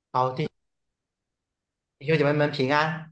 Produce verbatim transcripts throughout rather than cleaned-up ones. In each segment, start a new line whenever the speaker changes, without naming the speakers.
好，弟弟兄姐妹们平安，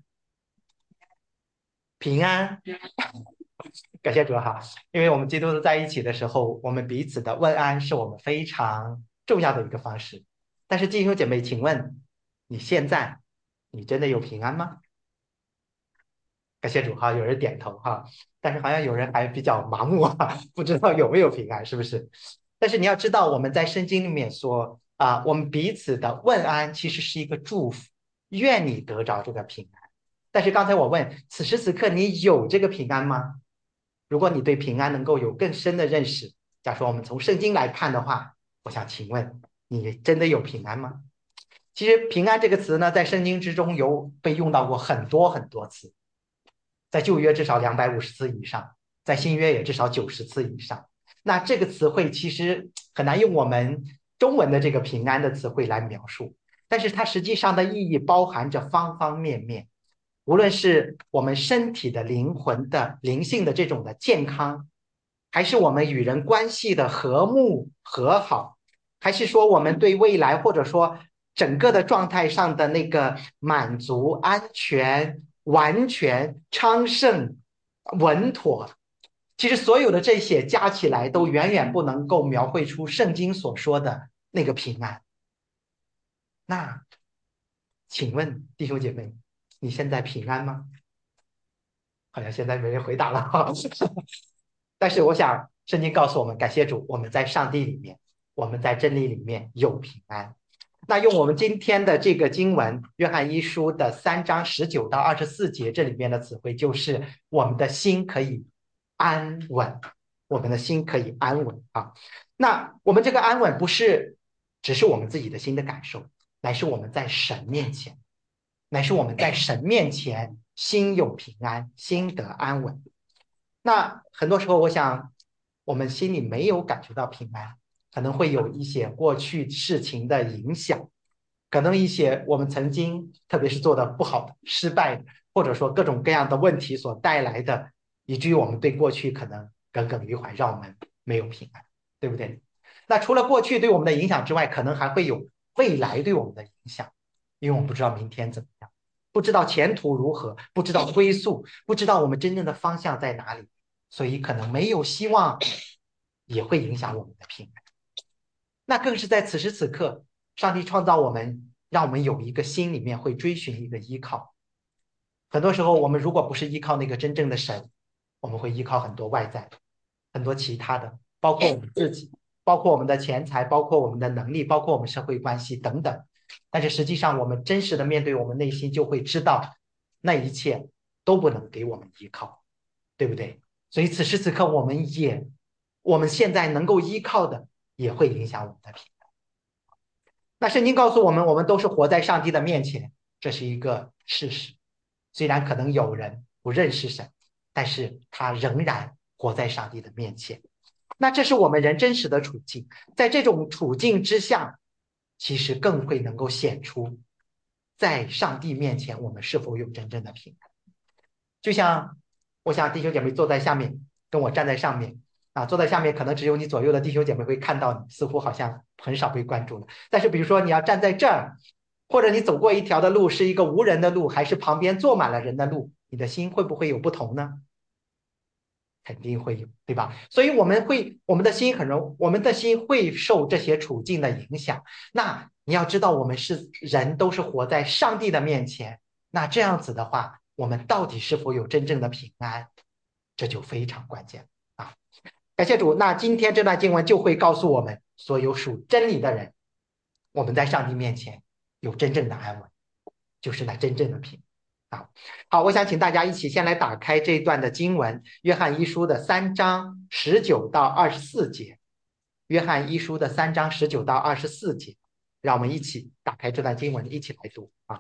平安，感谢主哈。因为我们基督徒在一起的时候，我们彼此的问安是我们非常重要的一个方式。但是弟兄姐妹，请问你现在你真的有平安吗？感谢主哈，有人点头哈，但是好像有人还比较麻木哈，不知道有没有平安，是不是？但是你要知道，我们在圣经里面说啊，我们彼此的问安其实是一个祝福，愿你得着这个平安。但是刚才我问，此时此刻你有这个平安吗？如果你对平安能够有更深的认识，假如说我们从圣经来看的话，我想请问你真的有平安吗？其实“平安”这个词呢，在圣经之中有被用到过很多很多次，在旧约至少两百五十次以上，在新约也至少九十次以上。那这个词汇其实很难用我们中文的这个“平安”的词汇来描述，但是它实际上的意义包含着方方面面。无论是我们身体的、灵魂的、灵性的这种的健康，还是我们与人关系的和睦和好，还是说我们对未来或者说整个的状态上的那个满足、安全、完全、昌盛、稳妥，其实所有的这些加起来都远远不能够描绘出圣经所说的那个平安。那请问弟兄姐妹，你现在平安吗？好像现在没人回答了哈。但是我想，圣经告诉我们，感谢主，我们在上帝里面，我们在真理里面有平安。那用我们今天的这个经文，约翰一书的三章十九到二十四节，这里面的词汇就是我们的心可以安稳，我们的心可以安稳啊。那我们这个安稳不是只是我们自己的心的感受，乃是我们在神面前。乃是我们在神面前心有平安，心得安稳。那很多时候，我想我们心里没有感觉到平安，可能会有一些过去事情的影响，可能一些我们曾经特别是做的不好的、失败的，或者说各种各样的问题所带来的，以至于我们对过去可能耿耿于怀，让我们没有平安，对不对？那除了过去对我们的影响之外，可能还会有未来对我们的影响。因为我们不知道明天怎么样，不知道前途如何，不知道归宿，不知道我们真正的方向在哪里，所以可能没有希望，也会影响我们的平安。那更是在此时此刻，上帝创造我们，让我们有一个心里面会追寻一个依靠。很多时候，我们如果不是依靠那个真正的神，我们会依靠很多外在的，很多其他的，包括我们自己，包括我们的钱财，包括我们的能力，包括我们社会关系等等。但是实际上，我们真实的面对我们内心，就会知道那一切都不能给我们依靠，对不对？所以此时此刻，我们也，我们现在能够依靠的，也会影响我们的平安。那圣经告诉我们，我们都是活在上帝的面前，这是一个事实。虽然可能有人不认识神，但是他仍然活在上帝的面前。那这是我们人真实的处境，在这种处境之下，其实更会能够显出，在上帝面前我们是否有真正的平安。就像我想弟兄姐妹坐在下面，跟我站在上面啊，坐在下面可能只有你左右的弟兄姐妹会看到你，似乎好像很少被关注了。但是比如说你要站在这儿，或者你走过一条的路是一个无人的路，还是旁边坐满了人的路，你的心会不会有不同呢？肯定会有，对吧？所以我们会，我们的心很容，我们的心会受这些处境的影响。那你要知道，我们是人，都是活在上帝的面前。那这样子的话，我们到底是否有真正的平安，这就非常关键啊！感谢主。那今天这段经文就会告诉我们，所有属真理的人，我们在上帝面前有真正的安稳，就是那真正的平安。啊，好，我想请大家一起先来打开这一段的经文，约翰一书的三章十九到二十四节。约翰一书的三章十九到二十四节，让我们一起打开这段经文，一起来读啊。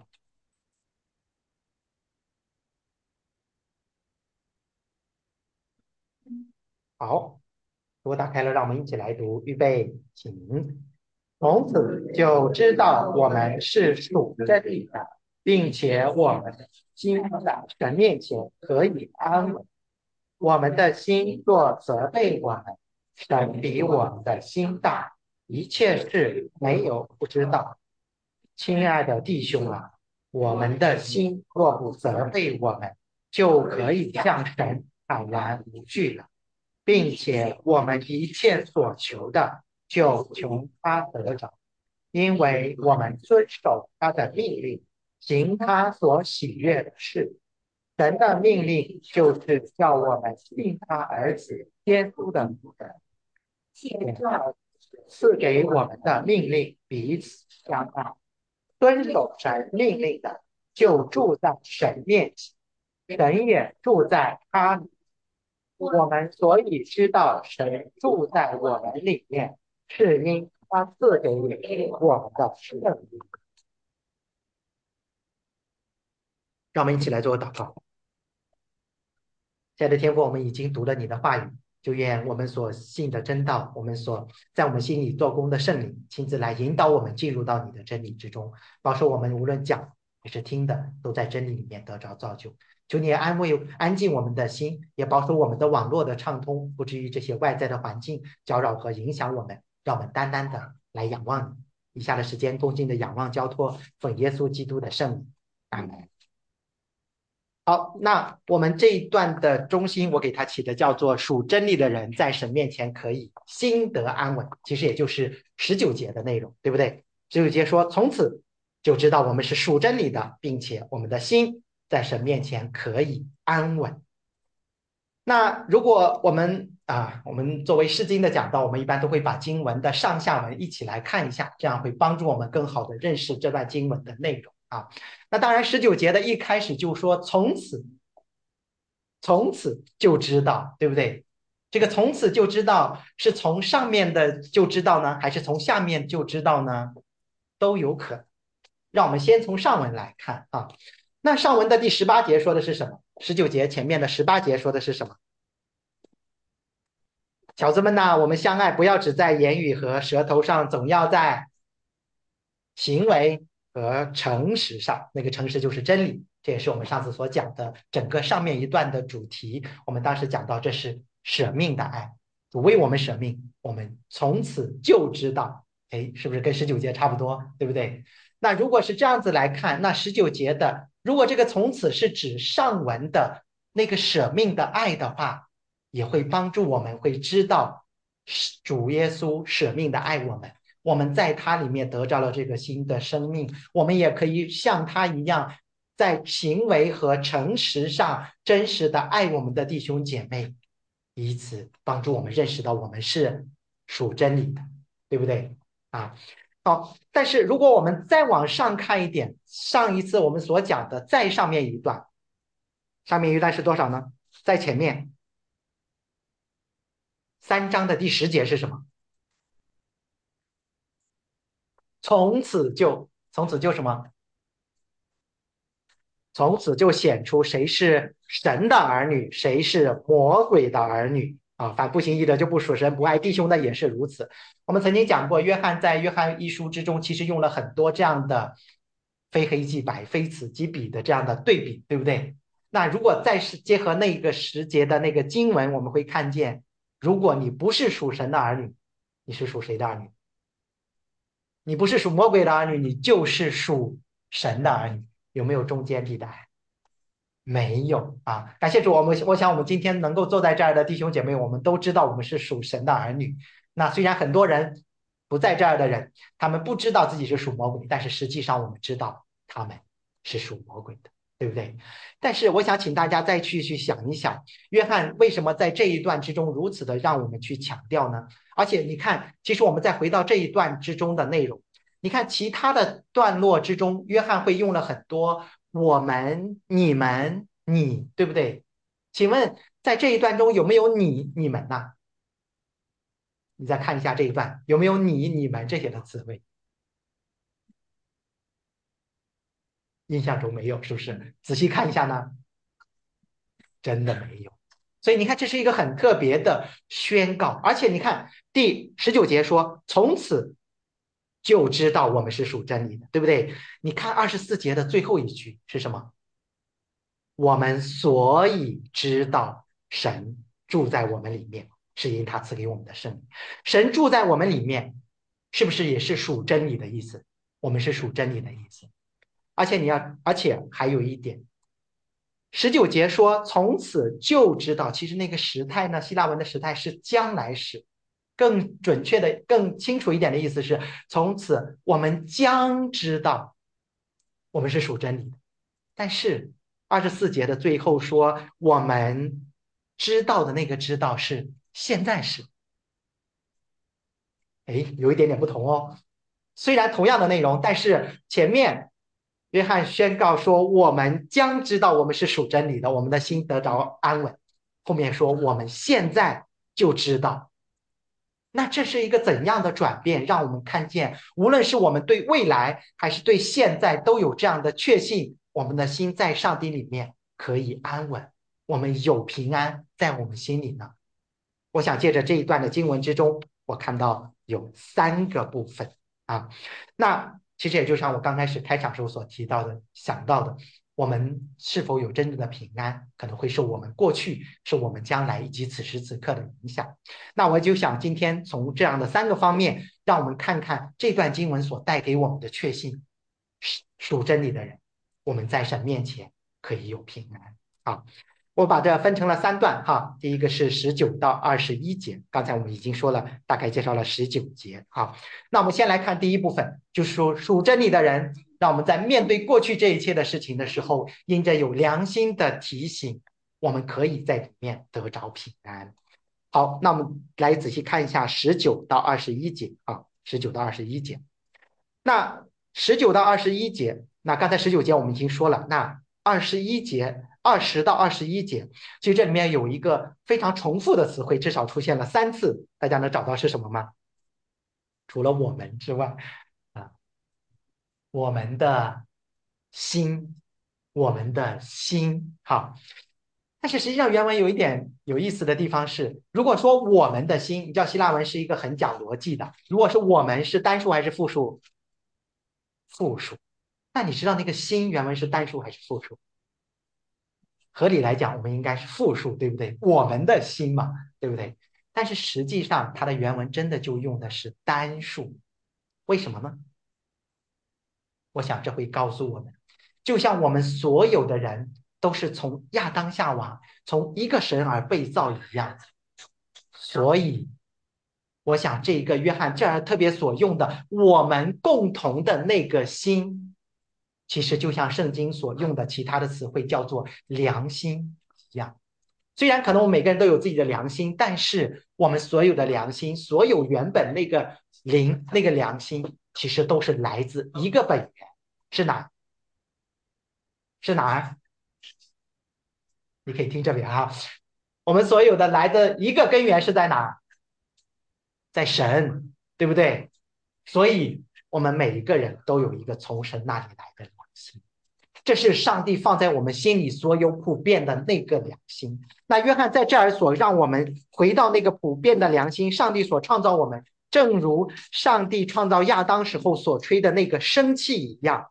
好，如果打开了，让我们一起来读，预备，请。从此就知道我们是属真理的，并且我们的心在神面前可以安稳。我们的心若责备我们，神比我们的心大，一切事没有不知道。 亲爱的弟兄啊，我们的心若不责备我们，就可以向神坦然无惧了，并且我们一切所求的就从他得着，因为我们遵守他的命令，行他所喜悦的事。神的命令就是叫我们信他儿子耶稣的名，也要赐给我们的命令彼此相爱。遵守神命令的，就住在神面前，神也住在他里。我们所以知道神住在我们里面，是因他赐给我们的圣灵。让我们一起来做个祷告。亲爱的天父，我们已经读了你的话语，就愿我们所信的真道，我们所在我们心里做工的圣灵，亲自来引导我们进入到你的真理之中，保守我们无论讲还是听的，都在真理里面得着造就。求你安慰安静我们的心，也保守我们的网络的畅通，不至于这些外在的环境搅扰和影响我们，让我们单单的来仰望你。以下的时间，恭敬的仰望交托，奉耶稣基督的圣名，阿门。好，那我们这一段的中心，我给它起的叫做“属真理的人在神面前可以心得安稳”，其实也就是十九节的内容，对不对？十九节说，从此就知道我们是属真理的，并且我们的心在神面前可以安稳。那如果我们啊，我们作为释经的讲道，我们一般都会把经文的上下文一起来看一下，这样会帮助我们更好的认识这段经文的内容啊。那当然，十九节的一开始就说从此，从此就知道，对不对？这个从此就知道是从上面的就知道呢，还是从下面就知道呢？都有可能。让我们先从上文来看啊。那上文的第十八节说的是什么？十九节前面的十八节说的是什么？小子们呐，我们相爱不要只在言语和舌头上，总要在行为和诚实上。那个诚实就是真理，这也是我们上次所讲的整个上面一段的主题。我们当时讲到，这是舍命的爱，主为我们舍命，我们从此就知道，哎，是不是跟十九节差不多，对不对？那如果是这样子来看，那十九节的，如果这个从此是指上文的那个舍命的爱的话，也会帮助我们会知道主耶稣舍命的爱我们，我们在他里面得到了这个新的生命，我们也可以像他一样，在行为和诚实上真实的爱我们的弟兄姐妹，以此帮助我们认识到我们是属真理的，对不对啊？好，但是如果我们再往上看一点，上一次我们所讲的再上面一段，上面一段是多少呢？在前面三章的第十节是什么？从此就从此就什么？从此就显出谁是神的儿女，谁是魔鬼的儿女啊！反不行义的就不属神，不爱弟兄的也是如此。我们曾经讲过，约翰在约翰一书之中，其实用了很多这样的非黑即白、非此即彼的这样的对比，对不对？那如果再是结合那个时节的那个经文，我们会看见，如果你不是属神的儿女，你是属谁的儿女？你不是属魔鬼的儿女，你就是属神的儿女。有没有中间地带？没有啊！感谢主，我们我想我们今天能够坐在这儿的弟兄姐妹，我们都知道我们是属神的儿女。那虽然很多人不在这儿的人，他们不知道自己是属魔鬼，但是实际上我们知道他们是属魔鬼的，对不对？但是我想请大家再去去想一想，约翰为什么在这一段之中如此的让我们去强调呢？而且你看，其实我们再回到这一段之中的内容，你看其他的段落之中，约翰会用了很多我们、你们、你，对不对？请问在这一段中有没有你、你们呢？你再看一下这一段，有没有你、你们这些的词汇？印象中没有，是不是？仔细看一下呢，真的没有。所以你看，这是一个很特别的宣告，而且你看第十九节说，从此就知道我们是属真理的，对不对？你看二十四节的最后一句是什么？我们所以知道神住在我们里面，是因他赐给我们的圣灵。神住在我们里面，是不是也是属真理的意思？ 我们是属真理的意思。而且你要，而且还有一点，十九节说从此就知道，其实那个时态呢，希腊文的时态是将来时，更准确的、更清楚一点的意思是，从此我们将知道我们是属真理的。但是二十四节的最后说，我们知道的那个知道是现在时，哎，有一点点不同哦。虽然同样的内容，但是前面约翰宣告说，我们将知道我们是属真理的，我们的心得着安稳。后面说，我们现在就知道。那这是一个怎样的转变？让我们看见，无论是我们对未来还是对现在，都有这样的确信，我们的心在上帝里面可以安稳，我们有平安在我们心里呢。我想借着这一段的经文之中，我看到有三个部分啊。那其实也就像我刚开始开场时候所提到的、想到的，我们是否有真正的平安，可能会受我们过去、受我们将来以及此时此刻的影响。那我就想今天从这样的三个方面，让我们看看这段经文所带给我们的确信。属真理的人，我们在神面前可以有平安。好，我把这分成了三段哈。第一个是十九到二十一节，刚才我们已经说了，大概介绍了十九节。好，那我们先来看第一部分，就是说属真理的人，让我们在面对过去这一切的事情的时候，因着有良心的提醒，我们可以在里面得着平安。好，那我们来仔细看一下十九到二十一节啊，十九到二十一节。那十九到二十一节，那刚才十九节我们已经说了，那二十一节，二十到二十一节，其实这里面有一个非常重复的词汇，至少出现了三次，大家能找到是什么吗？除了我们之外，啊，我们的心，我们的心，好。但是实际上原文有一点有意思的地方是，如果说我们的心，你知道希腊文是一个很讲逻辑的，如果是我们是单数还是复数？复数。那你知道那个心原文是单数还是复数？合理来讲，我们应该是复数，对不对？我们的心嘛，对不对？但是实际上它的原文真的就用的是单数，为什么呢？我想这会告诉我们，就像我们所有的人都是从亚当夏娃从一个神而被造一样，所以我想这个约翰这儿特别所用的我们共同的那个心，其实就像圣经所用的其他的词汇叫做良心一样。虽然可能我们每个人都有自己的良心，但是我们所有的良心，所有原本那个灵那个良心，其实都是来自一个本源，是哪？是哪儿？你可以听这里啊，我们所有的来的一个根源是在哪？在神，对不对？所以我们每一个人都有一个从神那里来的良心，这是上帝放在我们心里所有普遍的那个良心。那约翰在这儿所让我们回到那个普遍的良心，上帝所创造我们，正如上帝创造亚当时候所吹的那个生气一样。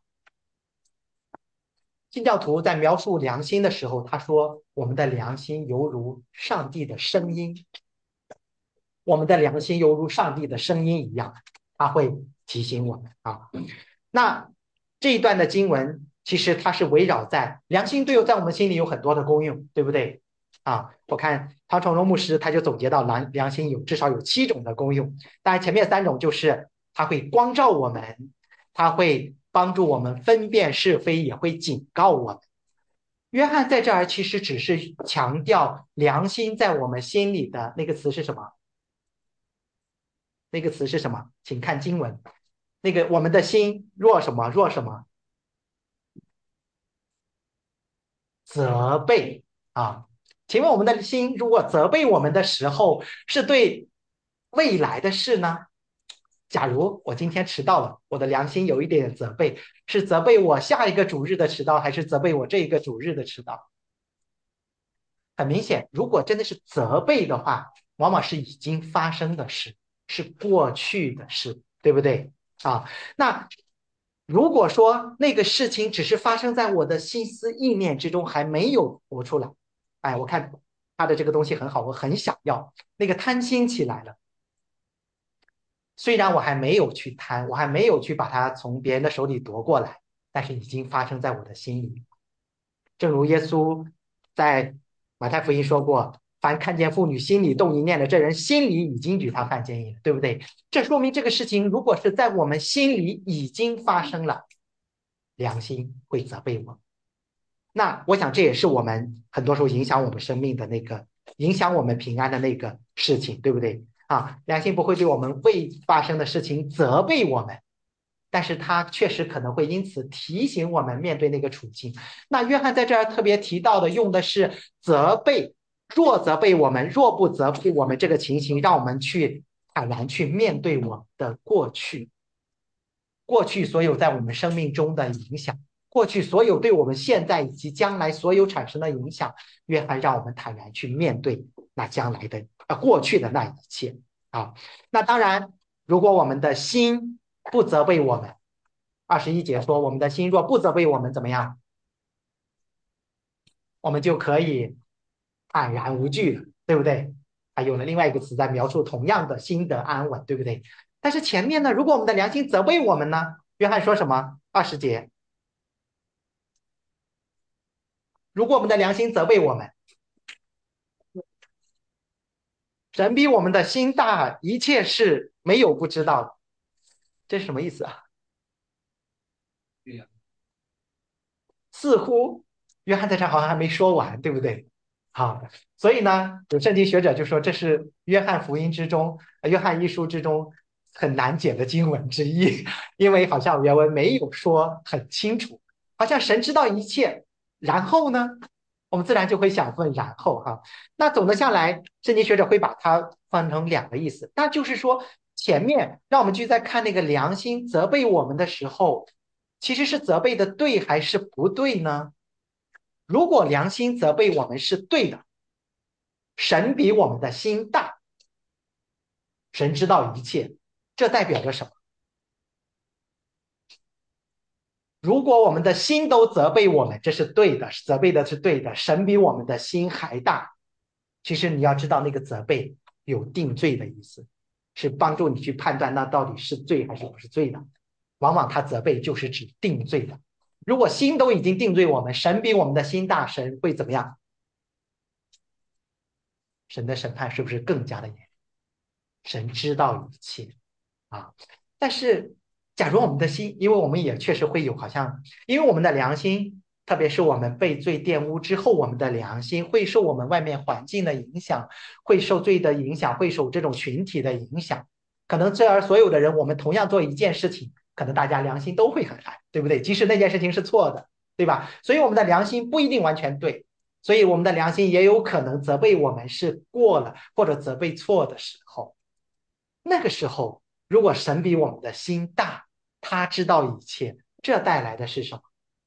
新教徒在描述良心的时候，他说：“我们的良心犹如上帝的声音，我们的良心犹如上帝的声音一样。”他会提醒我们啊。那这一段的经文，其实它是围绕在良心对在我们心里有很多的功用，对不对？啊，我看唐崇荣牧师他就总结到良良心有至少有七种的功用。当然前面三种就是它会光照我们，它会帮助我们分辨是非，也会警告我们。约翰在这儿其实只是强调良心在我们心里的那个词是什么？那个词是什么？请看经文。那个我们的心若什么若什么责备啊？请问我们的心如果责备我们的时候，是对未来的事呢？假如我今天迟到了，我的良心有一点责备，是责备我下一个主日的迟到，还是责备我这一个主日的迟到？很明显，如果真的是责备的话，往往是已经发生的事，是过去的事，对不对？啊，那如果说那个事情只是发生在我的心思意念之中，还没有活出来，哎，我看他的这个东西很好，我很想要，那个贪心起来了。 虽然我还没有去贪，我还没有去把它从别人的手里夺过来，但是已经发生在我的心里。正如耶稣在马太福音说过：凡看见妇女心里动一念的，这人心里已经与他犯奸淫了，对不对？这说明这个事情如果是在我们心里已经发生了，良心会责备我。那我想这也是我们很多时候影响我们生命的那个，影响我们平安的那个事情，对不对？啊，良心不会对我们未发生的事情责备我们，但是他确实可能会因此提醒我们面对那个处境。那约翰在这儿特别提到的，用的是责备，若责备我们，若不责备我们这个情形，让我们去坦然去面对我们的过去，过去所有在我们生命中的影响。过去所有对我们现在以及将来所有产生的影响，约翰让我们坦然去面对那将来的呃过去的那一切啊。那当然，如果我们的心不责备我们，二十一节说，我们的心若不责备我们，怎么样？我们就可以坦然无惧了，对不对？还有了另外一个词在描述同样的心得安稳，对不对？但是前面呢，如果我们的良心责备我们呢？约翰说什么？二十节，如果我们的良心责备我们，神比我们的心大，一切事没有不知道的，这是什么意思啊？似乎约翰在这好像还没说完，对不对？好，所以呢，有圣经学者就说这是约翰福音之中、呃约翰一书之中很难解的经文之一，因为好像原文没有说很清楚，好像神知道一切，然后呢，我们自然就会想问然后哈。那总的下来，圣经学者会把它分成两个意思，那就是说前面让我们去在看那个良心责备我们的时候，其实是责备的对还是不对呢？如果良心责备我们是对的，神比我们的心大，神知道一切，这代表着什么？如果我们的心都责备我们，这是对的，责备的是对的，神比我们的心还大。其实你要知道，那个责备有定罪的意思，是帮助你去判断那到底是罪还是不是罪的。往往他责备就是指定罪的。如果心都已经定罪我们，神比我们的心大，神会怎么样？神的审判是不是更加的严？神知道一切啊。但是，假如我们的心，因为我们也确实会有，好像因为我们的良心，特别是我们被罪玷污之后，我们的良心会受我们外面环境的影响，会受罪的影响，会受这种群体的影响。可能这儿所有的人，我们同样做一件事情，可能大家良心都会很安，对不对？即使那件事情是错的，对吧？所以我们的良心不一定完全对。所以我们的良心也有可能责备我们是过了或者责备错的时候，那个时候如果神比我们的心大，他知道一切，这带来的是什么？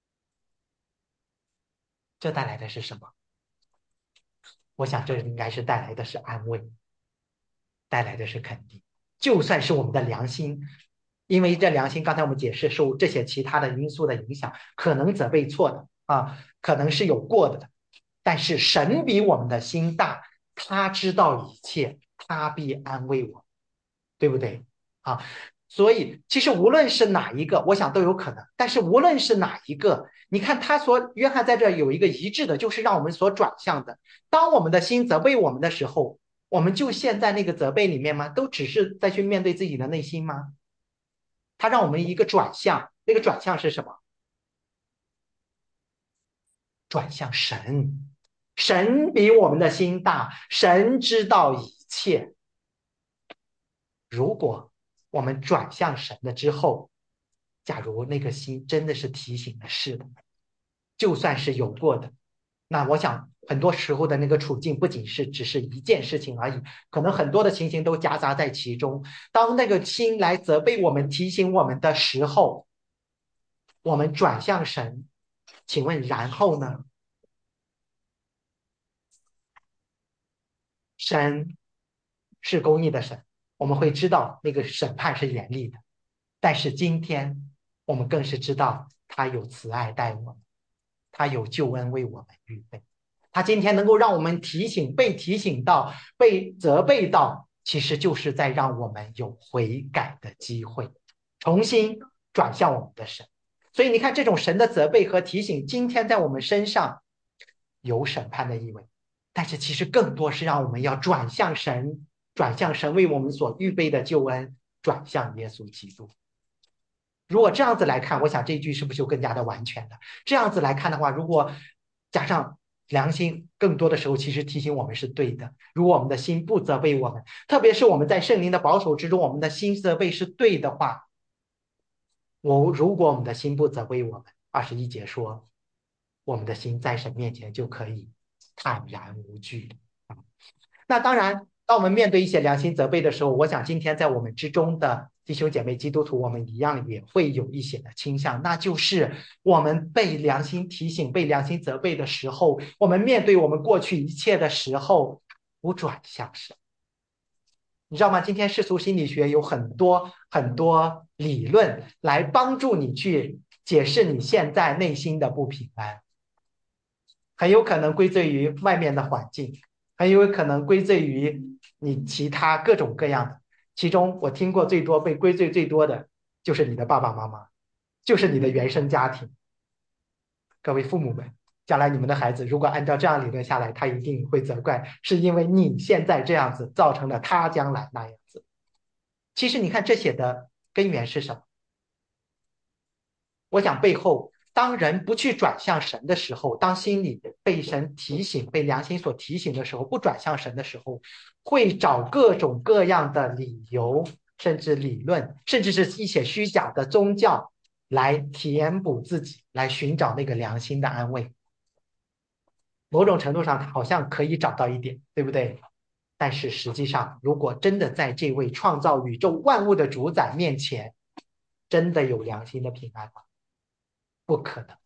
这带来的是什么？我想这应该是带来的是安慰，带来的是肯定。就算是我们的良心，因为这良心刚才我们解释受这些其他的因素的影响，可能责备错的啊，可能是有过的的，但是神比我们的心大，他知道一切，他必安慰我，对不对？啊，所以其实无论是哪一个，我想都有可能。但是无论是哪一个，你看他所约翰在这有一个一致的，就是让我们所转向的。当我们的心责备我们的时候，我们就陷在那个责备里面吗？都只是在去面对自己的内心吗？他让我们一个转向，那个转向是什么？转向神。神比我们的心大，神知道一切。如果我们转向神了之后，假如那个心真的是提醒的是的，就算是有过的，那我想很多时候的那个处境不仅是只是一件事情而已，可能很多的情形都夹杂在其中。当那个心来责备我们、提醒我们的时候，我们转向神，请问然后呢？神是公义的神，我们会知道那个审判是严厉的。但是今天我们更是知道他有慈爱待我们，他有救恩为我们预备。他今天能够让我们提醒、被提醒到、被责备到， 其实就是在让我们有悔改的机会，重新转向我们的神。所以你看，这种神的责备和提醒，今天在我们身上有审判的意味，但是其实更多是让我们要转向神，转向神为我们所预备的救恩，转向耶稣基督。如果这样子来看，我想这一句是不是就更加的完全了？这样子来看的话，如果加上良心，更多的时候其实提醒我们是对的。如果我们的心不责备我们，特别是我们在圣灵的保守之中，我们的心责备是对的话，我如果我们的心不责备我们，二十一节说，我们的心在神面前就可以坦然无惧。那当然，当我们面对一些良心责备的时候，我想今天在我们之中的弟兄姐妹基督徒，我们一样也会有一些的倾向，那就是我们被良心提醒、被良心责备的时候，我们面对我们过去一切的时候，不转向神。你知道吗？今天世俗心理学有很多很多理论来帮助你去解释你现在内心的不平安，很有可能归罪于外面的环境，很有可能归罪于你其他各种各样的。其中我听过最多被归罪最多的就是你的爸爸妈妈，就是你的原生家庭。各位父母们，将来你们的孩子如果按照这样理论下来，他一定会责怪，是因为你现在这样子造成了他将来那样子。其实你看这些的根源是什么？我想背后，当人不去转向神的时候，当心里被神提醒、被良心所提醒的时候，不转向神的时候，会找各种各样的理由，甚至理论，甚至是一些虚假的宗教来填补自己，来寻找那个良心的安慰。某种程度上，好像可以找到一点，对不对？但是实际上，如果真的在这位创造宇宙万物的主宰面前，真的有良心的平安吗？不可能。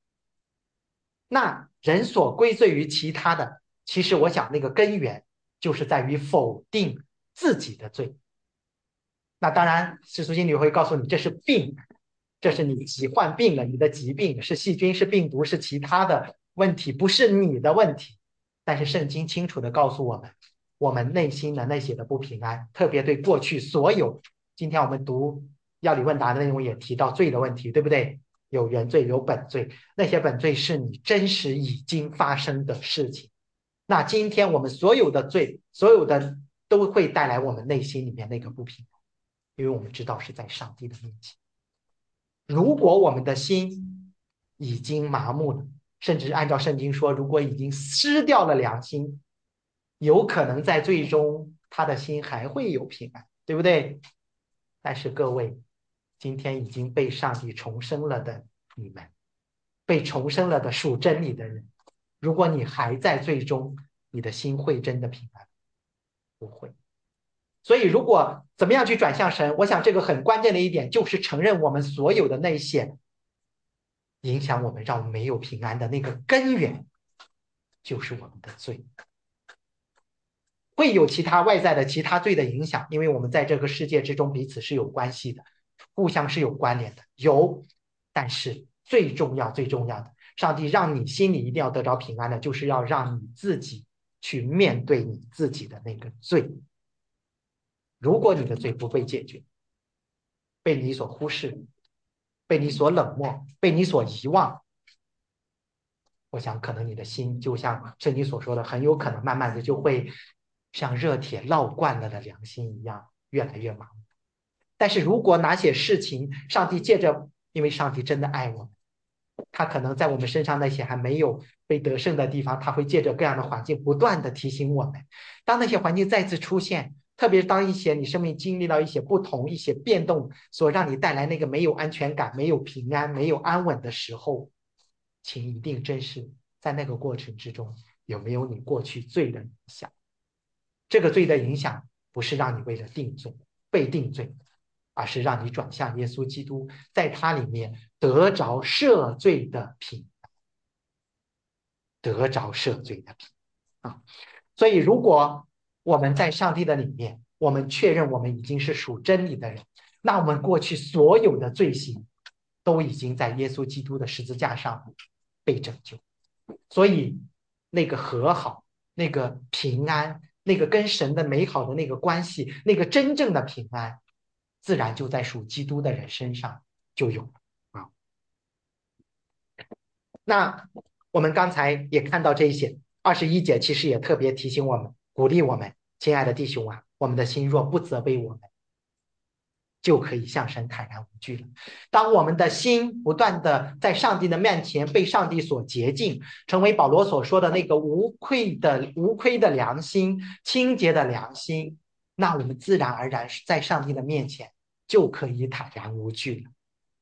那人所归罪于其他的，其实我想那个根源就是在于否定自己的罪。那当然，世俗心理会告诉你这是病，这是你疾患病了，你的疾病是细菌、是病毒、是其他的问题，不是你的问题。但是圣经清楚地告诉我们，我们内心的那些的不平安，特别对过去所有，今天我们读要理问答的内容也提到罪的问题，对不对？有原罪，有本罪，那些本罪是你真实已经发生的事情。那今天我们所有的罪，所有的都会带来我们内心里面那个不平安，因为我们知道是在上帝的面前。如果我们的心已经麻木了，甚至按照圣经说，如果已经失掉了良心，有可能在最终他的心还会有平安，对不对？但是各位，今天已经被上帝重生了的你们，被重生了的属真理的人，如果你还在最终，你的心会真的平安？不会。所以，如果怎么样去转向神，我想这个很关键的一点就是承认我们所有的那些影响我们、让我们没有平安的那个根源，就是我们的罪。会有其他外在的其他罪的影响，因为我们在这个世界之中彼此是有关系的，互相是有关联的，有。但是最重要、最重要的，上帝让你心里一定要得着平安的，就是要让你自己去面对你自己的那个罪。如果你的罪不被解决，被你所忽视，被你所冷漠，被你所遗忘，我想可能你的心就像圣经所说的，很有可能慢慢的就会像热铁烙惯了的良心一样，越来越麻木。但是如果哪些事情，上帝借着，因为上帝真的爱我们，他可能在我们身上那些还没有被得胜的地方，他会借着各样的环境不断的提醒我们。当那些环境再次出现，特别当一些你生命经历到一些不同、一些变动，所让你带来那个没有安全感、没有平安、没有安稳的时候，请一定珍视在那个过程之中有没有你过去罪的影响。这个罪的影响不是让你为了定罪、被定罪，而是让你转向耶稣基督，在他里面得着赦罪的平安，得着赦罪的平安啊！所以，如果我们在上帝的里面，我们确认我们已经是属真理的人，那我们过去所有的罪行都已经在耶稣基督的十字架上被拯救。所以，那个和好、那个平安、 那个跟神的美好的那个关系，那个真正的平安，自然就在属基督的人身上就有了啊。那我们刚才也看到这一些，二十一节其实也特别提醒我们，鼓励我们，亲爱的弟兄啊，我们的心若不责备我们，就可以向神坦然无惧了。当我们的心不断的在上帝的面前被上帝所洁净，成为保罗所说的那个无愧的无愧的良心、清洁的良心，那我们自然而然在上帝的面前就可以坦然无惧了。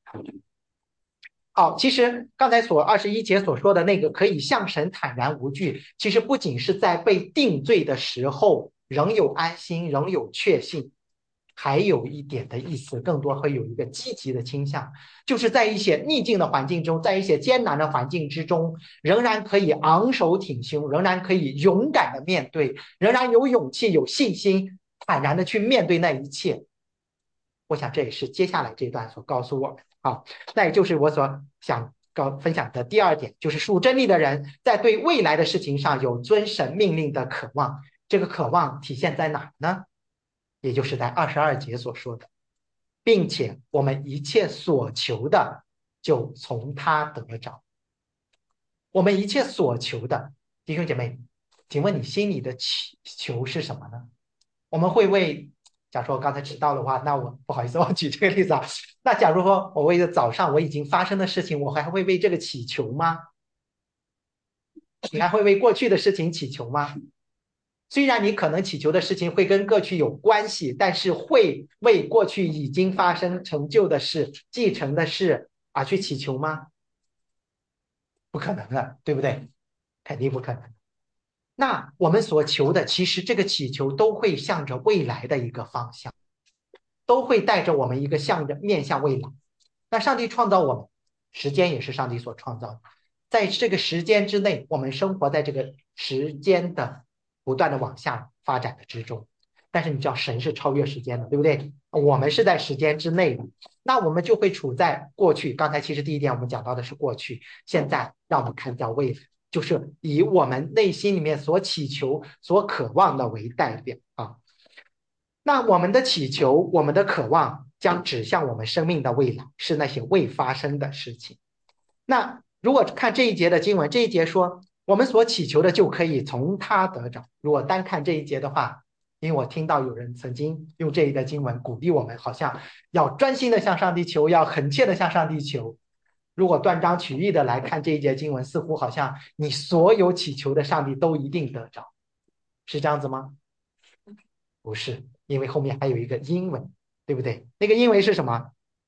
好，其实刚才所二十一节所说的那个可以向神坦然无惧，其实不仅是在被定罪的时候仍有安心，仍有确信，还有一点的意思，更多会有一个积极的倾向，就是在一些逆境的环境中，在一些艰难的环境之中，仍然可以昂首挺胸，仍然可以勇敢的面对，仍然有勇气、有信心，坦然的去面对那一切。我想这也是接下来这段所告诉我们的。好，那也就是我所想告分享的第二点，就是属真理的人在对未来的事情上有遵神命令的渴望。这个渴望体现在哪呢？也就是在二十二节所说的，并且我们一切所求的就从他得着。我们一切所求的，弟兄姐妹，请问你心里的祈求是什么呢？我们会为，假如说我刚才迟到的话，那我不好意思，我举这个例子啊。那假如说我为了早上我已经发生的事情，我还会为这个祈求吗？你还会为过去的事情祈求吗？虽然你可能祈求的事情会跟过去有关系，但是会为过去已经发生成就的事、继承的事而去祈求吗？不可能的，对不对？肯定不可能。那我们所求的，其实这个祈求都会向着未来的一个方向，都会带着我们一个向着面向未来。那上帝创造我们，时间也是上帝所创造的，在这个时间之内，我们生活在这个时间的不断的往下发展的之中。但是你知道，神是超越时间的，对不对？我们是在时间之内的，那我们就会处在过去。刚才其实第一点我们讲到的是过去，现在让我们看到未来。就是以我们内心里面所祈求、所渴望的为代表啊。那我们的祈求、我们的渴望将指向我们生命的未来，是那些未发生的事情。那如果看这一节的经文，这一节说我们所祈求的就可以从他得着。如果单看这一节的话，因为我听到有人曾经用这一的经文鼓励我们，好像要专心的向上帝求，要恳切的向上帝求。如果断章取义的来看这一节经文，似乎好像你所有祈求的上帝都一定得着，是这样子吗？不是，因为后面还有一个因为，对不对？那个因为是什么？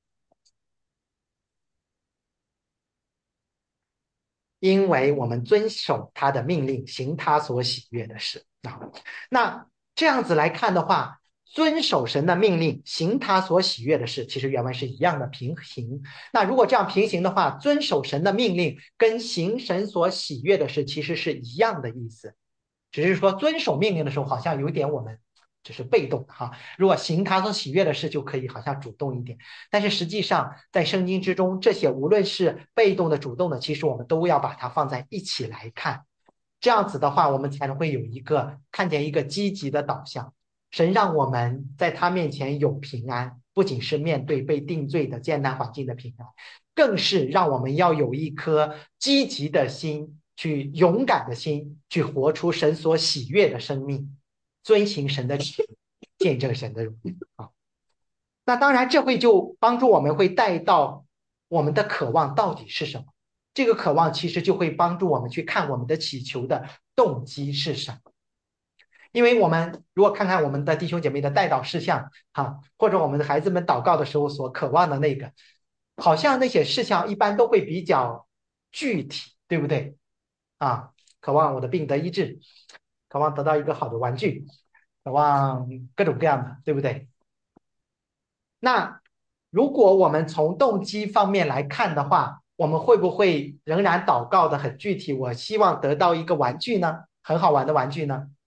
因为我们遵守他的命令，行他所喜悦的事啊。那这样子来看的话，遵守神的命令，行他所喜悦的事，其实原文是一样的平行。那如果这样平行的话，遵守神的命令跟行神所喜悦的事，其实是一样的意思，只是说遵守命令的时候，好像有点我们只是被动的哈。如果行他所喜悦的事，就可以好像主动一点。但是实际上，在圣经之中，这些无论是被动的、主动的，其实我们都要把它放在一起来看。这样子的话，我们才能会有一个看见一个积极的导向。神让我们在他面前有平安，不仅是面对被定罪的艰难环境的平安，更是让我们要有一颗积极的心，去勇敢的心，去活出神所喜悦的生命，遵行神的旨意，见证神的荣耀啊。那当然，这会就帮助我们会带到我们的渴望到底是什么。这个渴望其实就会帮助我们去看我们的祈求的动机是什么。因为我们如果看看我们的弟兄姐妹的代祷事项，哈，或者我们的孩子们祷告的时候所渴望的那个，好像那些事项一般都会比较具体，对不对？啊，渴望我的病得医治，渴望得到一个好的玩具，渴望各种各样的，对不对？那如果我们从动机方面来看的话，我们会不会仍然祷告的很具体？我希望得到一个玩具呢，很好玩的玩具呢？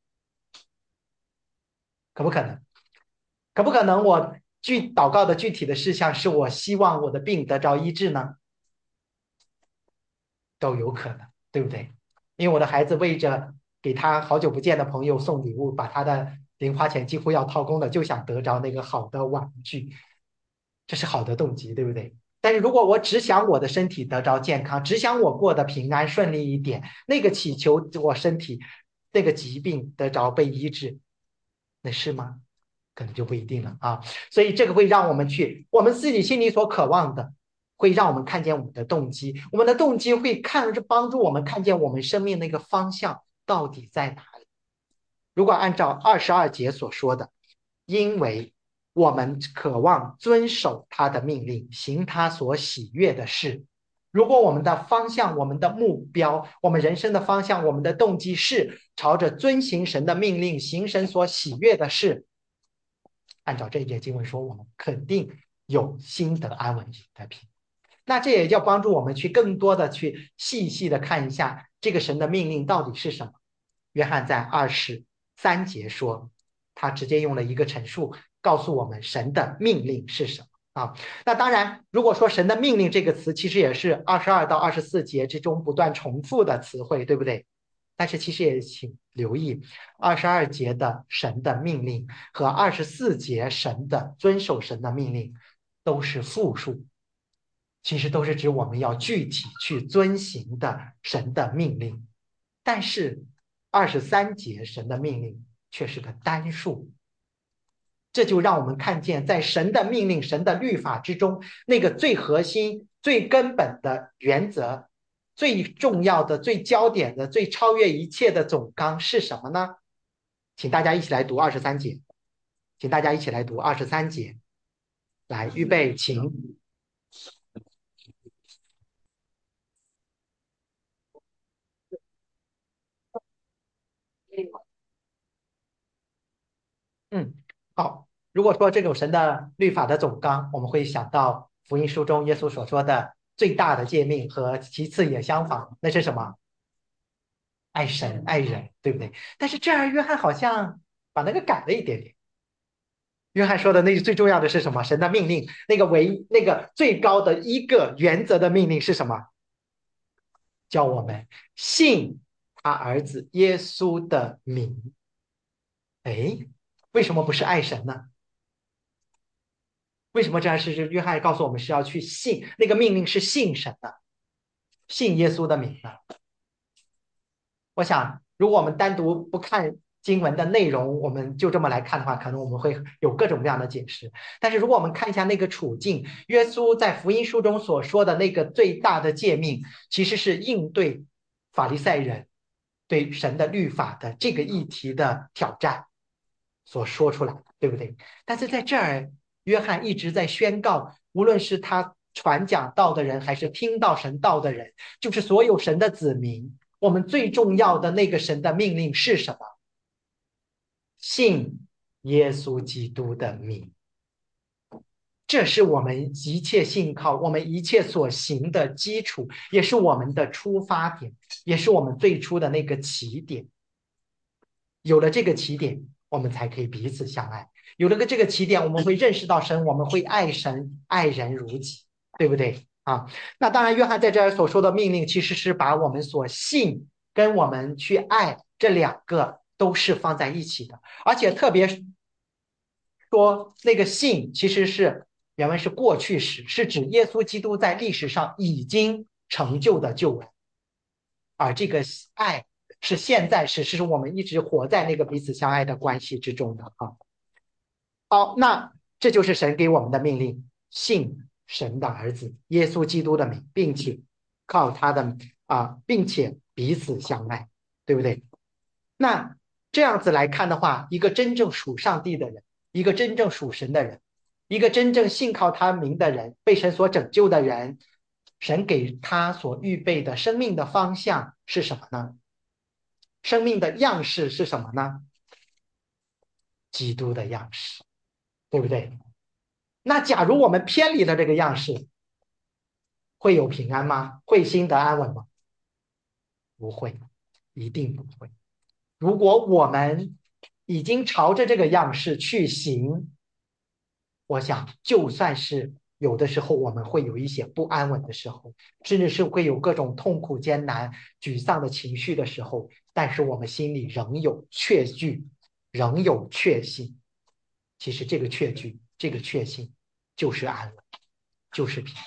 可不可能？可不可能我具祷告的具体的事项是我希望我的病得着医治呢？都有可能，对不对？因为我的孩子为着给他好久不见的朋友送礼物，把他的零花钱几乎要掏空了，就想得着那个好的玩具，这是好的动机，对不对？但是如果我只想我的身体得着健康，只想我过得平安顺利一点，那个祈求我身体那个疾病得着被医治，那是吗？可能就不一定了啊。所以这个会让我们去，我们自己心里所渴望的，会让我们看见我们的动机，我们的动机会看帮助我们看见我们生命那个方向到底在哪里。如果按照二十二节所说的，因为我们渴望遵守他的命令，行他所喜悦的事。如果我们的方向、我们的目标、我们人生的方向、我们的动机是朝着遵行神的命令、行神所喜悦的事，按照这一节经文说，我们肯定有心得安稳的平。那这也要帮助我们去更多的去细细的看一下这个神的命令到底是什么。约翰在二十三节说，他直接用了一个陈述告诉我们神的命令是什么啊。那当然，如果说神的命令这个词，其实也是二十二到二十四节之中不断重复的词汇，对不对？但是其实也请留意，二十二节的神的命令和二十四节神的遵守神的命令都是复数，其实都是指我们要具体去遵行的神的命令。但是二十三节神的命令却是个单数，这就让我们看见在神的命令、神的律法之中，那个最核心、最根本的原则，最重要的、最焦点的、最超越一切的总纲是什么呢？请大家一起来读二十三节，请大家一起来读二十三节。来，预备，请。嗯，好。如果说这种神的律法的总纲，我们会想到福音书中耶稣所说的最大的诫命和其次也相仿，那是什么？爱神爱人，对不对？但是这儿约翰好像把那个改了一点点。约翰说的那个最重要的是什么？神的命令，那个唯那个最高的一个原则的命令是什么？叫我们信他儿子耶稣的名。哎，为什么不是爱神呢？为什么这样是约翰告诉我们是要去信那个命令是信神的，信耶稣的名的？我想，如果我们单独不看经文的内容，我们就这么来看的话，可能我们会有各种各样的解释。但是如果我们看一下那个处境，耶稣在福音书中所说的那个最大的诫命，其实是应对法利赛人对神的律法的这个议题的挑战所说出来的，对不对？但是在这儿，约翰一直在宣告，无论是他传讲道的人，还是听到神道的人，就是所有神的子民。我们最重要的那个神的命令是什么？信耶稣基督的名，这是我们一切信靠、我们一切所行的基础，也是我们的出发点，也是我们最初的那个起点。有了这个起点，我们才可以彼此相爱。有了个这个起点，我们会认识到神，我们会爱神、爱人如己，对不对啊？那当然，约翰在这儿所说的命令，其实是把我们所信跟我们去爱这两个都是放在一起的，而且特别说那个信其实是原文是过去时，是指耶稣基督在历史上已经成就的救恩，而这个爱是现在时，是我们一直活在那个彼此相爱的关系之中的啊。好，那这就是神给我们的命令，信神的儿子耶稣基督的名，并且靠他的啊，并且彼此相爱，对不对？那这样子来看的话，一个真正属上帝的人，一个真正属神的人，一个真正信靠他名的人，被神所拯救的人，神给他所预备的生命的方向是什么呢？生命的样式是什么呢？基督的样式，对不对？那假如我们偏离了这个样式，会有平安吗？会心得安稳吗？不会，一定不会。如果我们已经朝着这个样式去行，我想就算是有的时候我们会有一些不安稳的时候，甚至是会有各种痛苦、艰难、沮丧的情绪的时候，但是我们心里仍有确据，仍有确信。其实这个确据、这个确信就是安稳，就是平安。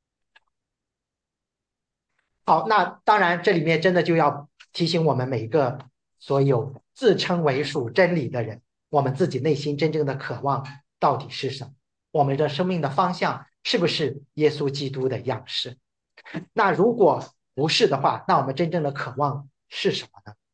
好，那当然，这里面真的就要提醒我们每一个所有自称为属真理的人，我们自己内心真正的渴望到底是什么？我们的生命的方向是不是耶稣基督的样式？那如果不是的话，那我们真正的渴望是什么呢？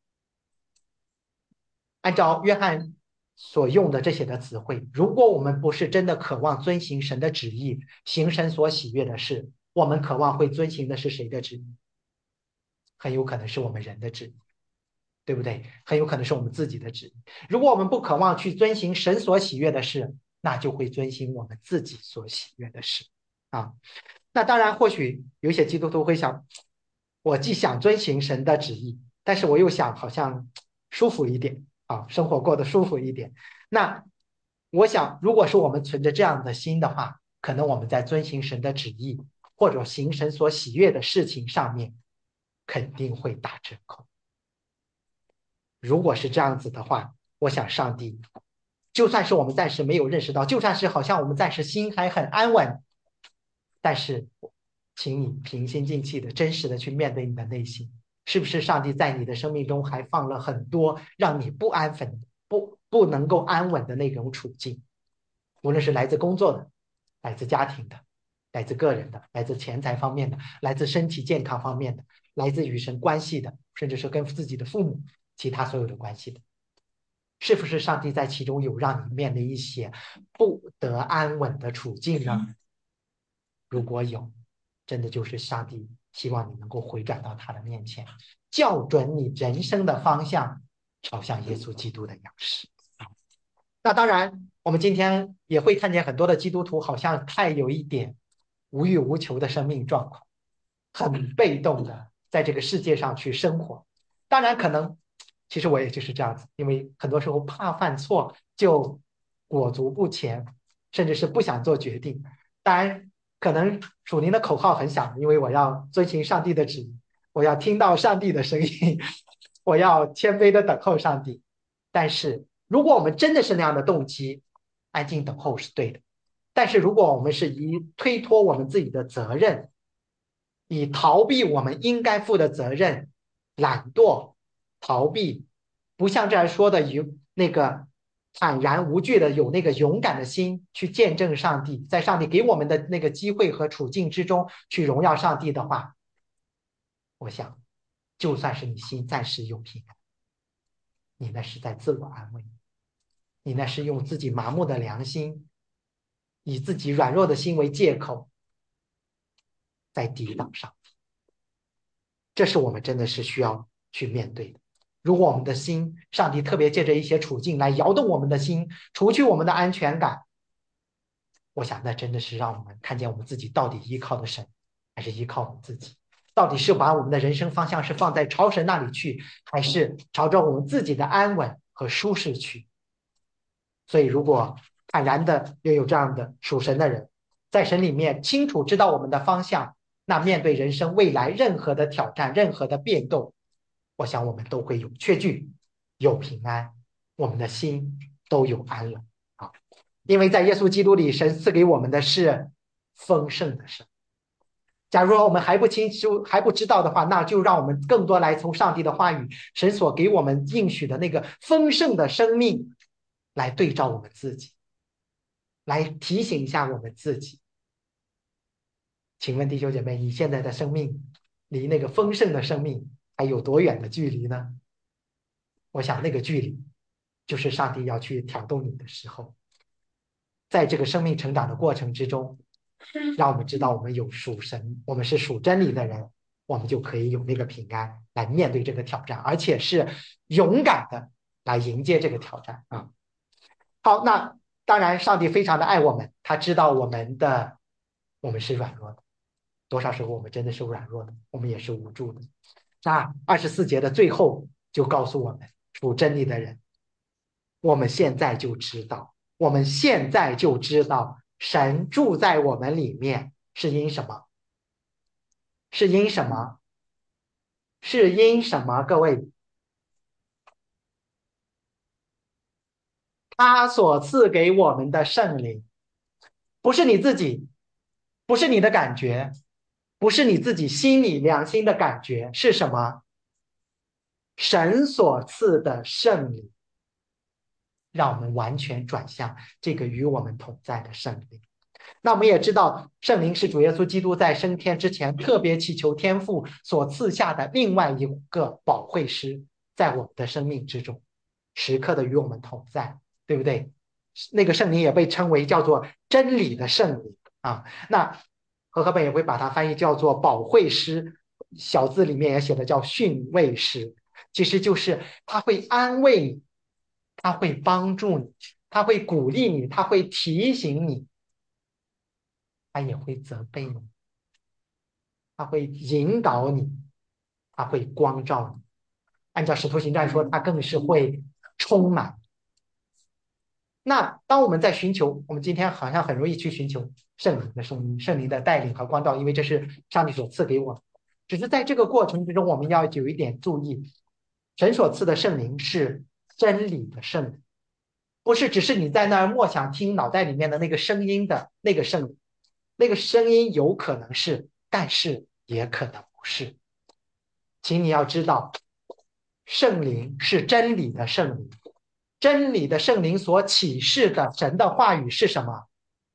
按照约翰所用的这些的词汇，如果我们不是真的渴望遵行神的旨意，行神所喜悦的事，我们渴望会遵行的是谁的旨意？很有可能是我们人的旨意，对不对？很有可能是我们自己的旨意。如果我们不渴望去遵行神所喜悦的事，那就会遵行我们自己所喜悦的事啊。那当然，或许有一些基督徒会想，我既想遵行神的旨意，但是我又想好像舒服一点啊，生活过得舒服一点。那我想，如果是我们存着这样的心的话，可能我们在遵行神的旨意或者行神所喜悦的事情上面，肯定会打折扣。如果是这样子的话，我想上帝，就算是我们暂时没有认识到，就算是好像我们暂时心还很安稳，但是，请你平心静气的、真实的去面对你的内心，是不是上帝在你的生命中还放了很多让你不安分、不不能够安稳的那种处境？无论是来自工作的、来自家庭的、来自个人的、来自钱财方面的、来自身体健康方面的、来自与神关系的，甚至是跟自己的父母、其他所有的关系的，是不是上帝在其中有让你面临一些不得安稳的处境呢？如果有，真的就是上帝希望你能够回转到他的面前，校准你人生的方向，朝向耶稣基督的样式。那当然，我们今天也会看见很多的基督徒好像太有一点无欲无求的生命状况，很被动的在这个世界上去生活。当然，可能其实我也就是这样子，因为很多时候怕犯错，就裹足不前，甚至是不想做决定。当然，可能属灵的口号很响，因为我要遵循上帝的旨意，我要听到上帝的声音，我要谦卑的等候上帝。但是，如果我们真的是那样的动机，安静等候是对的。但是，如果我们是以推脱我们自己的责任，以逃避我们应该负的责任，懒惰、逃避，不像这儿说的有那个坦然无惧的，有那个勇敢的心去见证上帝，在上帝给我们的那个机会和处境之中去荣耀上帝的话，我想，就算是你心暂时有平安，你那是在自我安慰，你那是用自己麻木的良心，以自己软弱的心为借口，在抵挡上帝。这是我们真的是需要去面对的。如果我们的心，上帝特别借着一些处境来摇动我们的心，除去我们的安全感，我想那真的是让我们看见我们自己到底依靠的神，还是依靠我们自己？到底是把我们的人生方向是放在朝神那里去，还是朝着我们自己的安稳和舒适去？所以，如果坦然的拥有这样的属神的人，在神里面清楚知道我们的方向，那面对人生未来任何的挑战、任何的变动，我想我们都会有确据、有平安，我们的心都有安稳啊！因为在耶稣基督里，神赐给我们的是丰盛的生。假如说我们还不清楚、还不知道的话，那就让我们更多来从上帝的话语、神所给我们应许的那个丰盛的生命来对照我们自己，来提醒一下我们自己。请问弟兄姐妹，你现在的生命离那个丰盛的生命还有多远的距离呢？我想那个距离就是上帝要去挑动你的时候，在这个生命成长的过程之中，让我们知道我们有属神，我们是属真理的人，我们就可以有那个平安来面对这个挑战，而且是勇敢的来迎接这个挑战啊！好，那当然，上帝非常的爱我们，他知道我们的我们是软弱的，多少时候我们真的是软弱的，我们也是无助的。那二十四节的最后就告诉我们，属真理的人，我们现在就知道，我们现在就知道神住在我们里面，是因什么？是因什么？是因什么？各位，他所赐给我们的圣灵，不是你自己，不是你的感觉，不是你自己心里良心的感觉，是什么？神所赐的圣灵，让我们完全转向这个与我们同在的圣灵。那我们也知道，圣灵是主耶稣基督在升天之前特别祈求天父所赐下的另外一个保惠师，在我们的生命之中，时刻的与我们同在，对不对？那个圣灵也被称为叫做真理的圣灵啊。那和合本也会把它翻译叫做保惠师，小字里面也写的叫训慰师，其实就是他会安慰你，他会帮助你，他会鼓励你，他会提醒你，他也会责备你，他会引导你，他会光照你。按照使徒行传说，他更是会充满。那当我们在寻求，我们今天好像很容易去寻求圣灵的声音、圣灵的带领和光照，因为这是上帝所赐给我们。只是在这个过程之中，我们要有一点注意，神所赐的圣灵是真理的圣灵，不是只是你在那儿默想听脑袋里面的那个声音的那个圣灵。那个声音有可能是，但是也可能不是。请你要知道，圣灵是真理的圣灵，真理的圣灵所启示的神的话语是什么？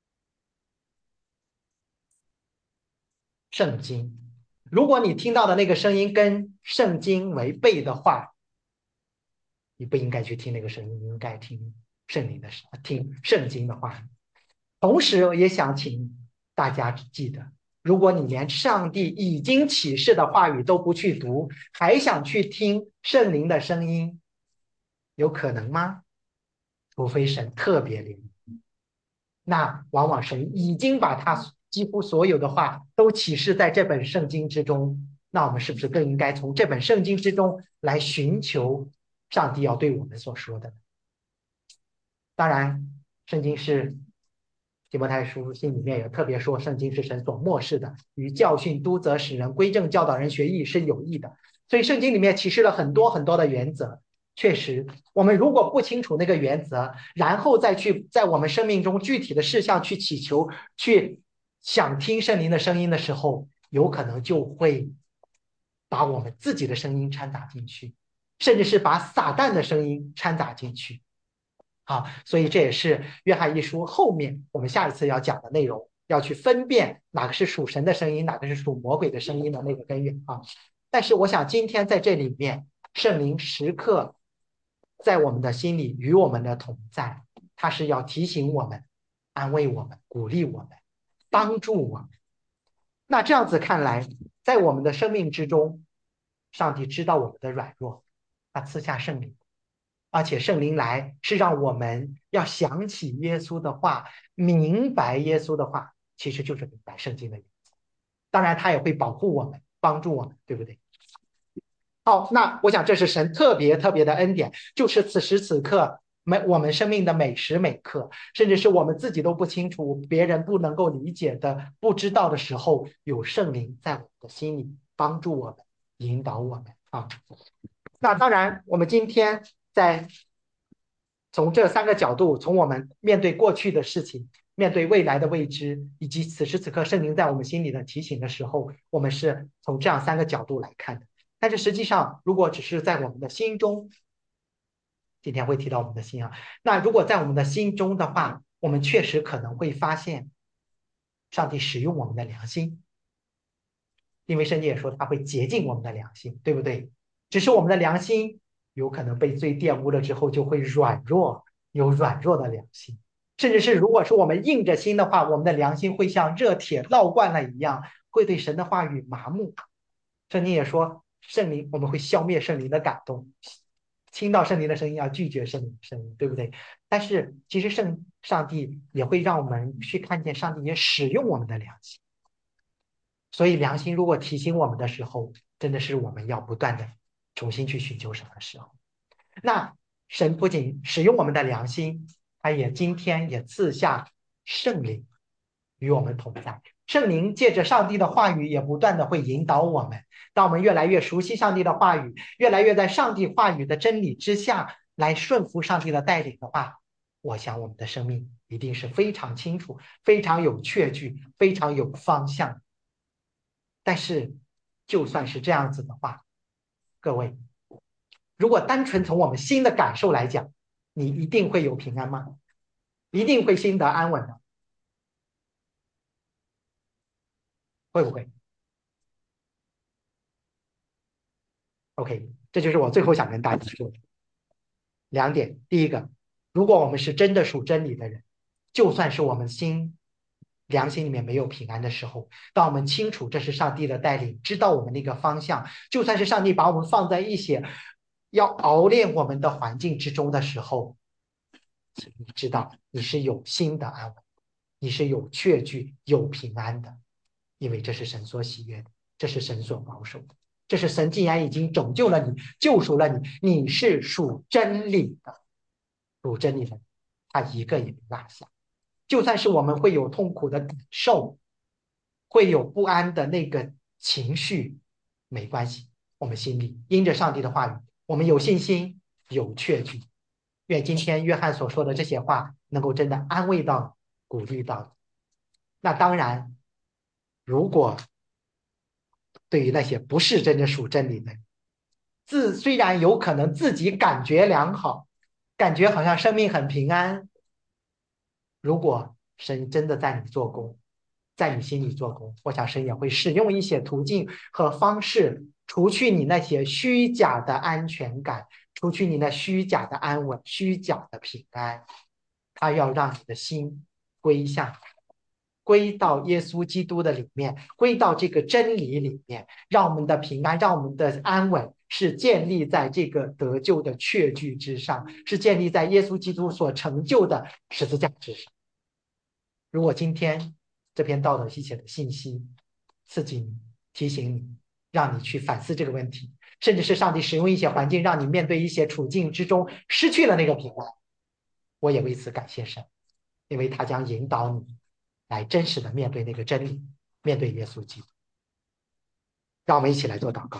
圣经。如果你听到的那个声音跟圣经违背的话，你不应该去听那个声音，你应该听圣灵的，听圣经的话语。同时，我也想请大家记得，如果你连上帝已经启示的话语都不去读，还想去听圣灵的声音，有可能吗？除非神特别灵，那往往神已经把他几乎所有的话都启示在这本圣经之中。那我们是不是更应该从这本圣经之中来寻求上帝要对我们所说的呢？当然，圣经是提摩太书信里面也特别说，圣经是神所漠视的，与教训、督责、使人归正、教导人学义是有益的。所以圣经里面启示了很多很多的原则。确实，我们如果不清楚那个原则，然后再去在我们生命中具体的事项去祈求、去想听圣灵的声音的时候，有可能就会把我们自己的声音掺杂进去，甚至是把撒旦的声音掺杂进去。好，所以这也是约翰一书后面我们下一次要讲的内容，要去分辨哪个是属神的声音，哪个是属魔鬼的声音的那个根源啊。但是我想今天在这里面，圣灵时刻在我们的心里与我们的同在，他是要提醒我们、安慰我们、鼓励我们、帮助我们。那这样子看来，在我们的生命之中，上帝知道我们的软弱，他赐下圣灵。而且圣灵来是让我们要想起耶稣的话，明白耶稣的话，其实就是明白圣经的意思。当然，他也会保护我们，帮助我们，对不对？好，那我想这是神特别特别的恩典，就是此时此刻每我们生命的每时每刻，甚至是我们自己都不清楚、别人不能够理解的、不知道的时候，有圣灵在我们的心里帮助我们、引导我们啊。那当然，我们今天在从这三个角度，从我们面对过去的事情，面对未来的未知，以及此时此刻圣灵在我们心里的提醒的时候，我们是从这样三个角度来看的。但是实际上，如果只是在我们的心中，今天会提到我们的心啊，那如果在我们的心中的话，我们确实可能会发现，上帝使用我们的良心，因为圣经也说他会洁净我们的良心，对不对？只是我们的良心有可能被罪玷污了之后，就会软弱，有软弱的良心，甚至是如果说我们硬着心的话，我们的良心会像热铁烙惯了一样，会对神的话语麻木。圣经也说，圣灵我们会消灭圣灵的感动，听到圣灵的声音要拒绝圣灵的声音，对不对？但是其实圣上帝也会让我们去看见，上帝也使用我们的良心。所以良心如果提醒我们的时候，真的是我们要不断的重新去寻求神的时候。那神不仅使用我们的良心，他也今天也赐下圣灵与我们同在。圣灵借着上帝的话语也不断的会引导我们。当我们越来越熟悉上帝的话语，越来越在上帝话语的真理之下来顺服上帝的带领的话，我想我们的生命一定是非常清楚、非常有确据、非常有方向。但是就算是这样子的话，各位，如果单纯从我们心的感受来讲，你一定会有平安吗？一定会心得安稳吗？会不会？OK，这就是我最后想跟大家说的两点。第一个，如果我们是真的属真理的人，就算是我们心良心里面没有平安的时候，当我们清楚这是上帝的带领，知道我们那个方向，就算是上帝把我们放在一些要熬炼我们的环境之中的时候，你知道你是有心的安稳，你是有确据、有平安的，因为这是神所喜悦的，这是神所保守的，这是神既然已经拯救了你、救赎了你，你是属真理的，属真理的，他一个也没落下。就算是我们会有痛苦的感受，会有不安的那个情绪，没关系，我们心里因着上帝的话语，我们有信心，有确据。愿今天约翰所说的这些话能够真的安慰到、鼓励到。那当然，如果对于那些不是真正属真理的，自虽然有可能自己感觉良好，感觉好像生命很平安，如果神真的在你做工，在你心里做工，我想神也会使用一些途径和方式，除去你那些虚假的安全感，除去你那虚假的安稳、虚假的平安，他要让你的心归向他，归到耶稣基督的里面，归到这个真理里面，让我们的平安，让我们的安稳是建立在这个得救的确据之上，是建立在耶稣基督所成就的十字架之上。如果今天这篇道德系写的信息刺激你、提醒你，让你去反思这个问题，甚至是上帝使用一些环境，让你面对一些处境之中失去了那个平安，我也为此感谢神，因为他将引导你来真实的面对那个真理，面对耶稣基督。让我们一起来做祷告。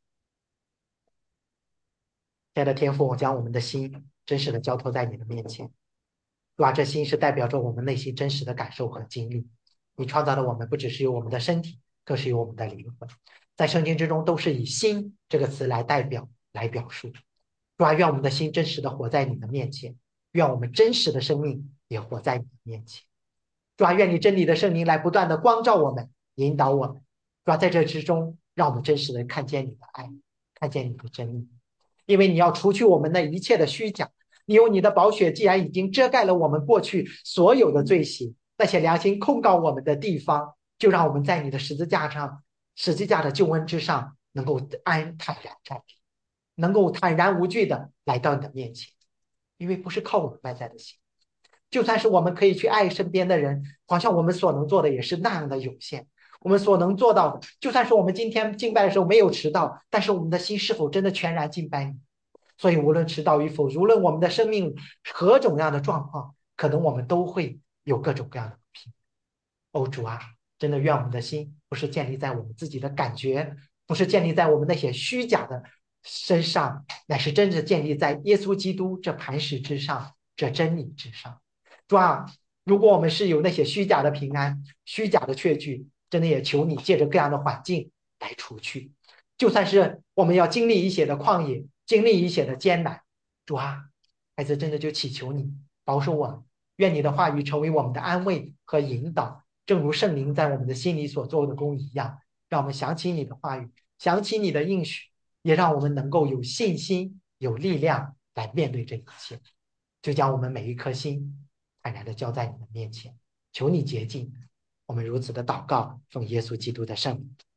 亲爱的天父，我将我们的心真实的交托在你的面前。主啊，这心是代表着我们内心真实的感受和经历。你创造的我们不只是有我们的身体，更是有我们的灵魂。在圣经之中，都是以心这个词来代表、来表述。主啊，愿我们的心真实的活在你的面前，愿我们真实的生命也活在你的面前。主啊，愿你真理的圣灵来不断的光照我们，引导我们。主啊，在这之中，让我们真实的看见你的爱，看见你的真理。因为你要除去我们那一切的虚假，你有你的宝血，既然已经遮盖了我们过去所有的罪行，那些良心控告我们的地方，就让我们在你的十字架上、十字架的救恩之上，能够安坦然站立，能够坦然无惧的来到你的面前。因为不是靠我们外在的行，就算是我们可以去爱身边的人，好像我们所能做的也是那样的有限。我们所能做到的，就算是我们今天敬拜的时候没有迟到，但是我们的心是否真的全然敬拜你？所以无论迟到与否，无论我们的生命何种样的状况，可能我们都会有各种各样的不平。哦，主啊，真的愿我们的心不是建立在我们自己的感觉，不是建立在我们那些虚假的身上，乃是真的建立在耶稣基督这磐石之上，这真理之上。主啊，如果我们是有那些虚假的平安、虚假的确据，真的也求你借着各样的环境来除去。就算是我们要经历一些的旷野，经历一些的艰难，主啊，孩子真的就祈求你保守我们，愿你的话语成为我们的安慰和引导，正如圣灵在我们的心里所做的功一样，让我们想起你的话语，想起你的应许，也让我们能够有信心、有力量来面对这一切。就将我们每一颗心坦然的交在你的面前，求你洁净我们，如此的祷告，奉耶稣基督的圣名。